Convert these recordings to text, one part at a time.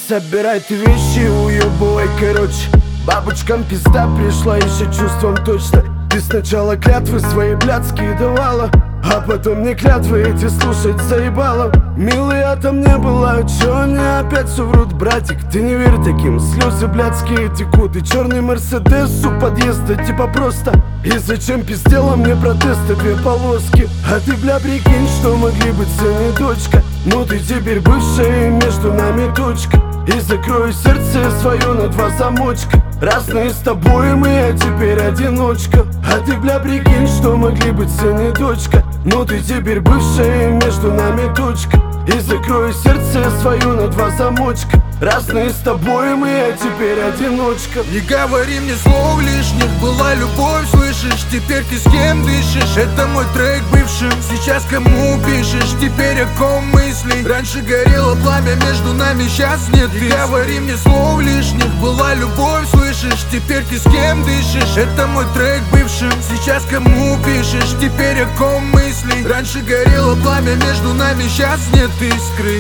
собирай ты вещи, уебывай, короче. Бабочкам пизда пришла еще чувством точно. Ты сначала клятвы свои блядские давала, а потом мне клятвы эти слушать заебало. Милый, а там не было, чё они опять все врут, братик? Ты не верь таким, слезы блядские текут. И черный мерседес у подъезда типа просто. И зачем пиздела мне протесты, две полоски? А ты, бля, прикинь, что могли быть сын и дочка. Ну ты теперь бывшая, и между нами точка. И закрою сердце свое на два замочка. Разные с тобой мы, а теперь одиночка. А ты, бля, прикинь, что могли быть сын и дочка. Ну ты теперь бывшая, и между нами точка. И закрою сердце свое на два замочка. Разные с тобой мы, а теперь одиночка. Не говори мне слов лишних, была любовь, слышишь? Теперь ты с кем дышишь? Это мой трек бывшим. Сейчас кому пишешь? Теперь о ком мысли? Раньше горело пламя между нами, сейчас нет. Не говори мне слов лишних, была любовь, слышишь? Теперь ты с кем дышишь? Это мой трек бывшим. Сейчас кому пишешь? Теперь о ком мысли? Раньше горело пламя между нами, сейчас нет искры.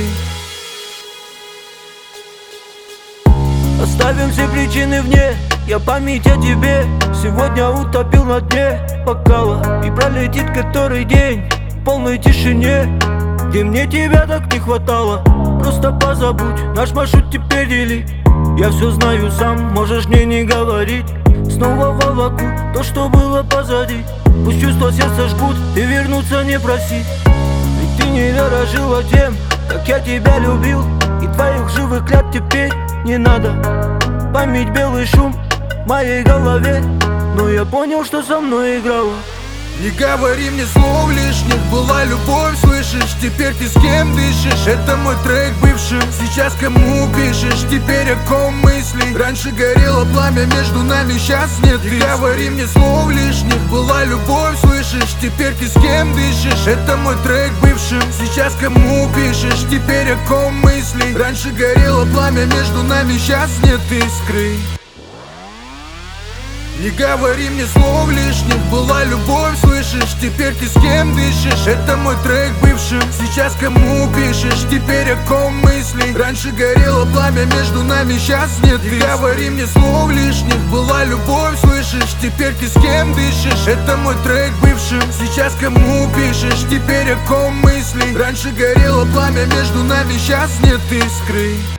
Оставим все причины вне, я память о тебе сегодня утопил на дне бокала. И пролетит который день в полной тишине, где мне тебя так не хватало. Просто позабудь, наш маршрут теперь дели. Я все знаю сам, можешь мне не говорить. Снова волоку то, что было позади. Пусть чувства сердца жгут, ты вернуться не проси. Ведь ты не дорожила тем, как я тебя любил. И твоих живых клятв теперь не надо. Память белый шум в моей голове, но я понял, что со мной играла. Не говори мне слов лишних, была любовь, слышишь? Теперь ты с кем дышишь? Это мой трек бывшим. Сейчас кому пишешь? Теперь о ком мысли? Раньше горело пламя между нами, сейчас нет. Не говори мне слов лишних, была любовь, слышишь? Теперь ты с кем дышишь? Это мой трек бывшим. Сейчас кому пишешь? Теперь о ком мысли? Раньше горело пламя между нами, сейчас нет искры. Не говори мне слов лишних, была любовь, слышишь? Теперь ты с кем дышишь? Это мой трек бывшим. Сейчас кому пишешь? Теперь о ком мысли? Раньше горело пламя между нами, сейчас нет. Не говори мне слов лишних, была любовь, слышишь? Теперь ты с кем дышишь? Это мой трек бывшим. Сейчас кому пишешь? Теперь о ком мысли? Раньше горело пламя между нами, сейчас нет искры.